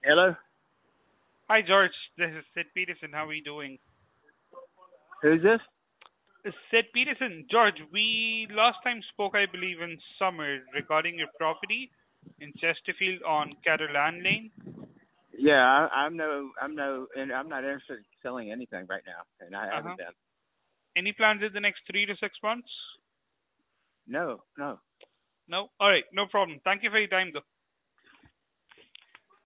Hello? Hi, George. This is Sid Peterson. How are you doing? Who's this? Sid Peterson. George, we last time spoke, I believe, in summer regarding your property in Chesterfield on Caroline Lane. Yeah, and I'm not interested in selling anything right now, and I haven't Uh-huh. been. Any plans in the next 3 to 6 months? No, no. No? All right. No problem. Thank you for your time, though.